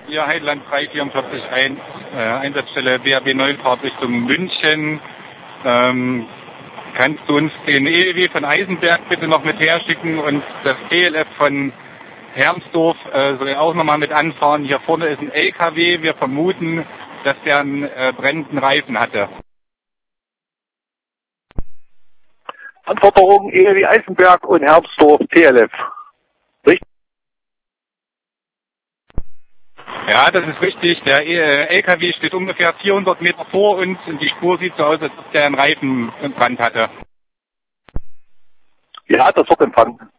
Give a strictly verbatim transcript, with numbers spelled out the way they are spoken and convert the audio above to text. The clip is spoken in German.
Hier Heideland drei vier vier eins, äh, Einsatzstelle B R B neun, Fahrt Richtung München. Ähm, kannst du uns den E L W von Eisenberg bitte noch mit herschicken und das T L F von Hermsdorf äh, soll auch nochmal mit anfahren. Hier vorne ist ein L K W, wir vermuten, dass der einen äh, brennenden Reifen hatte. Anforderungen E L W Eisenberg und Hermsdorf T L F. Richtig? Ja, das ist richtig. Der L K W steht ungefähr vierhundert Meter vor uns und die Spur sieht so aus, als ob der einen Reifen im Brand hatte. Ja, das wird empfangen.